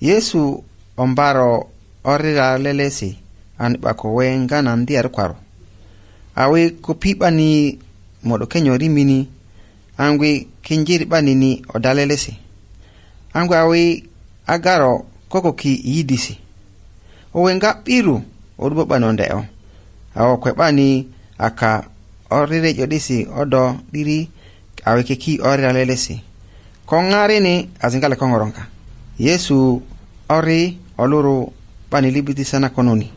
Yesu ombaro orira lelesi an bako wenga nan diar kwaro. Awe ko pibani modo kenyori mini angwe kinjiri banini odalelesi. Angwe awe agaro koko ki yidisi. Owenga piru odubo banonde o. Awo kwebani aka orire jodisi odo diri awe ki orira lelesi. Kongare ni azingale kongoronka. Yesu ori oluru bani libiti sana kononi.